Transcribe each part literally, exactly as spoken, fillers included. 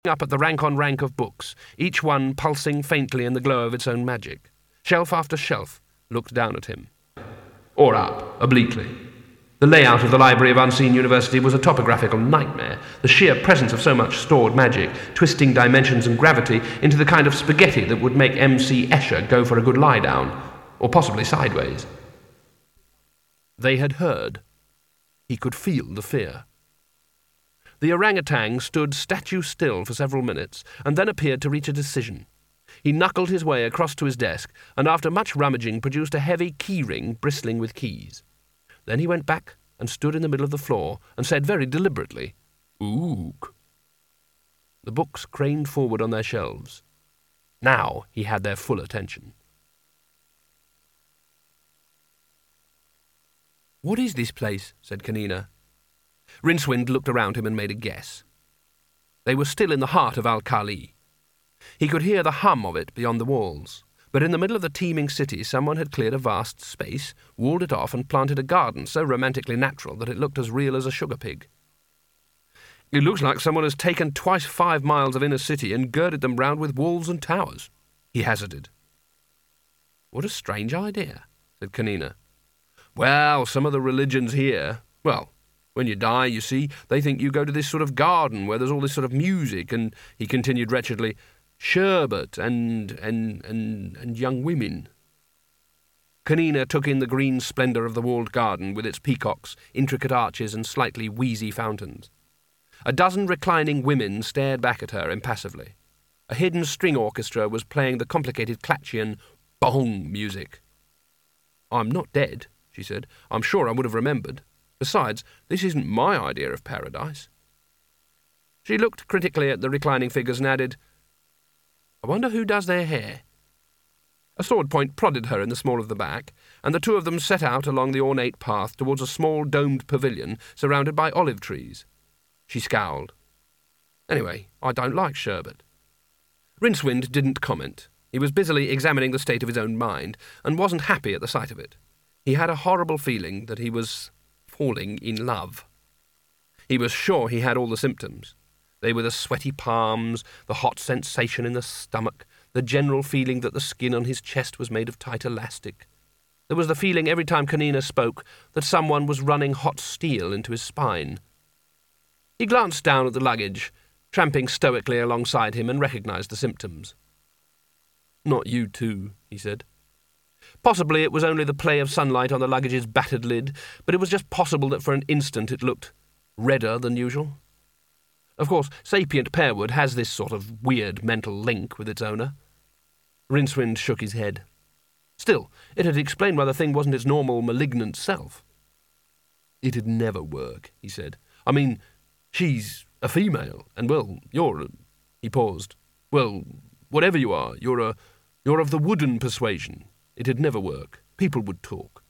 up at the rank on rank of books, each one pulsing faintly in the glow of its own magic. Shelf after shelf looked down at him. Or up, obliquely. The layout of the Library of Unseen University was a topographical nightmare, the sheer presence of so much stored magic, twisting dimensions and gravity into the kind of spaghetti that would make M C Escher go for a good lie-down, or possibly sideways. They had heard. He could feel the fear. The orangutan stood statue still for several minutes, and then appeared to reach a decision. He knuckled his way across to his desk, and after much rummaging produced a heavy key ring bristling with keys. Then he went back and stood in the middle of the floor and said very deliberately, "Ook." The books craned forward on their shelves. Now he had their full attention. "What is this place?" said Kanina. Rincewind looked around him and made a guess. They were still in the heart of Al-Khali. He could hear the hum of it beyond the walls, but in the middle of the teeming city someone had cleared a vast space, walled it off and planted a garden so romantically natural that it looked as real as a sugar pig. "It looks like someone has taken twice five miles of inner city and girded them round with walls and towers," he hazarded. "What a strange idea," said Kanina. "Well, some of the religions here, well, when you die, you see, they think you go to this sort of garden where there's all this sort of music, and," he continued wretchedly, "sherbet and, and, and, and young women." Kanina took in the green splendour of the walled garden with its peacocks, intricate arches and slightly wheezy fountains. A dozen reclining women stared back at her impassively. A hidden string orchestra was playing the complicated Klatchian bong music. "I'm not dead," she said. "I'm sure I would have remembered. Besides, this isn't my idea of paradise." She looked critically at the reclining figures and added, "I wonder who does their hair." A sword point prodded her in the small of the back, and the two of them set out along the ornate path towards a small domed pavilion surrounded by olive trees. She scowled. "Anyway, I don't like sherbet." Rincewind didn't comment. He was busily examining the state of his own mind, and wasn't happy at the sight of it. He had a horrible feeling that he was falling in love. He was sure he had all the symptoms. They were the sweaty palms, the hot sensation in the stomach, the general feeling that the skin on his chest was made of tight elastic. There was the feeling every time Kanina spoke that someone was running hot steel into his spine. He glanced down at the luggage, tramping stoically alongside him, and recognized the symptoms. "Not you too," he said. Possibly it was only the play of sunlight on the luggage's battered lid, but it was just possible that for an instant it looked redder than usual. Of course, sapient Pearwood has this sort of weird mental link with its owner. Rincewind shook his head. Still, it had explained why the thing wasn't its normal, malignant self. "It'd never work," he said. "I mean, she's a female, and, well, you're a—" He paused. "Well, whatever you are, you're a... you're of the wooden persuasion. It'd never work. People would talk."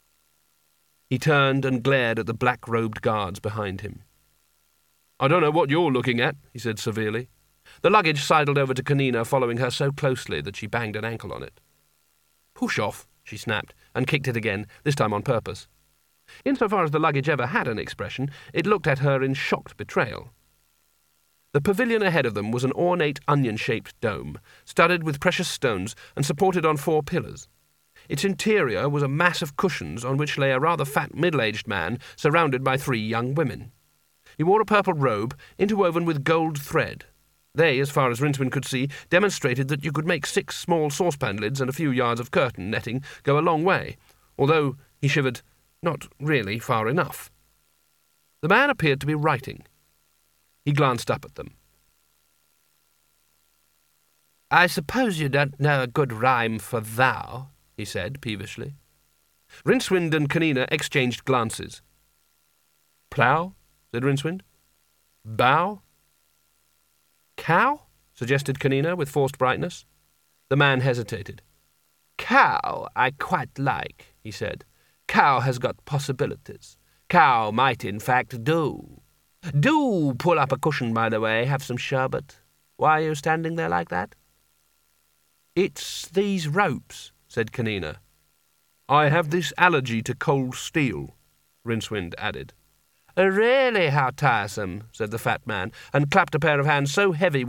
He turned and glared at the black-robed guards behind him. "I don't know what you're looking at," he said severely. The luggage sidled over to Kanina, following her so closely that she banged an ankle on it. "Push off," she snapped, and kicked it again, this time on purpose. Insofar as the luggage ever had an expression, it looked at her in shocked betrayal. The pavilion ahead of them was an ornate onion-shaped dome, studded with precious stones and supported on four pillars. Its interior was a mass of cushions on which lay a rather fat middle-aged man surrounded by three young women. He wore a purple robe interwoven with gold thread. They, as far as Rincewind could see, demonstrated that you could make six small saucepan lids and a few yards of curtain netting go a long way, although, he shivered, not really far enough. The man appeared to be writing. He glanced up at them. "I suppose you don't know a good rhyme for thou," he said peevishly. Rincewind and Kanina exchanged glances. "Plough?" said Rincewind. "Bow?" "Cow?" suggested Kanina with forced brightness. The man hesitated. "Cow I quite like," he said. "Cow has got possibilities. Cow might, in fact, do. Do pull up a cushion, by the way, have some sherbet. Why are you standing there like that?" "It's these ropes," said Kanina. "I have this allergy to cold steel," Rincewind added. "Really, how tiresome," said the fat man, and clapped a pair of hands so heavy